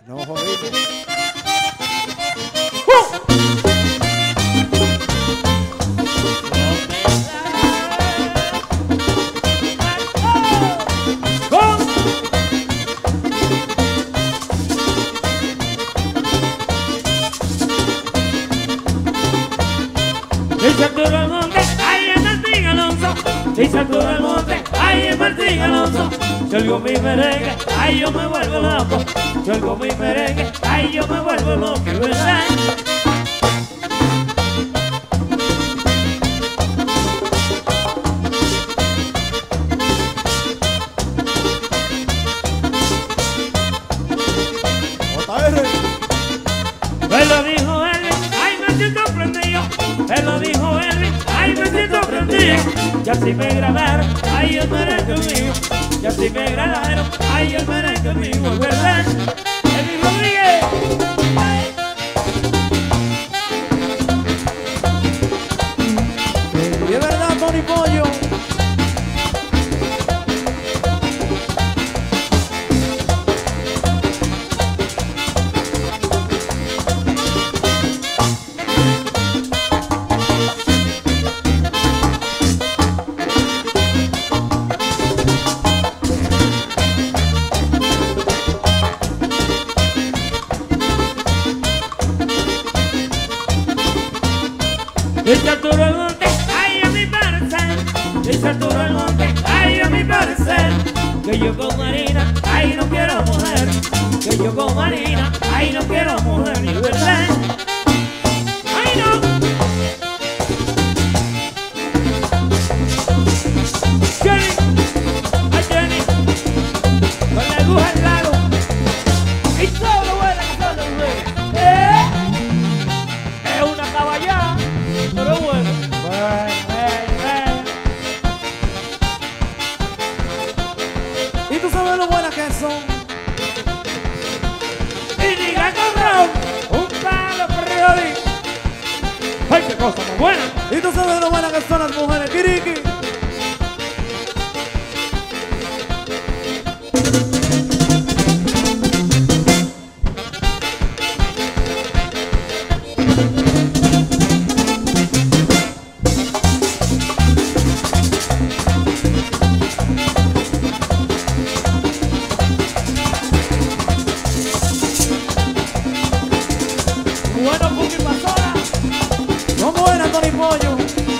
No jodiste. Dice todo el monte, ahí en Martín Alonso. Dice todo el monte, ahí en Martín Alonso. Yo oigo mi merengue, ay yo me vuelvo loco. Yo oigo mi merengue, ay yo me vuelvo loco, ¿verdad? Me lo dijo Elvis, ay me siento prendido. Me lo dijo Elvis, ay me siento prendido. Ya si me grabaron, ay el merengue mío. Ya si me grabaron, ay el merengue mío, es verdad. Elvis Rodríguez. Y es verdad, Tony Pollo. Dice Arturo el monte, ay a mi parecer. Dice Arturo el monte, ay a mi parecer. Que yo con Marina, ay no quiero mujer. Que yo con Marina, ay no quiero mujer, ni verdad. Ay no. Jenny, ay Jenny, con la aguja al lado. Y todo lo buena que todo lo bueno. Es una caballada. Pero bueno, Y tú sabes lo buenas que son. y diga con un palo por Río. ¡Ay, qué cosa más buena! Y tú sabes lo buenas que son las mujeres. Kiriki. Bueno, Cookie Pastora. Son buenas, Tony Pollo.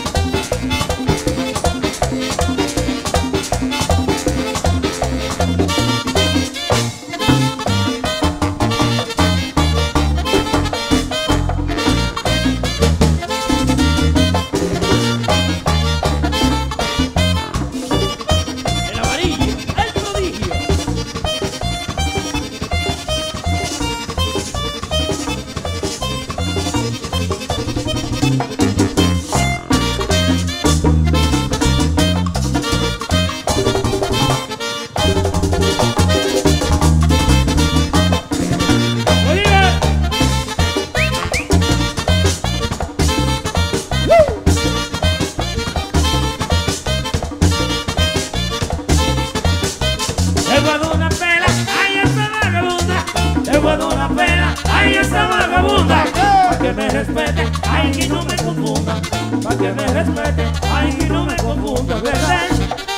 El amarillo, el prodigio. Bolívar. Le voy a dar una pela, ay esa vagabunda. Le voy a dar una pela, ay esa vagabunda. Pa' que me respete, ay que no me confunda. Pa' que me respete, ay que no me confunda, ¿verdad?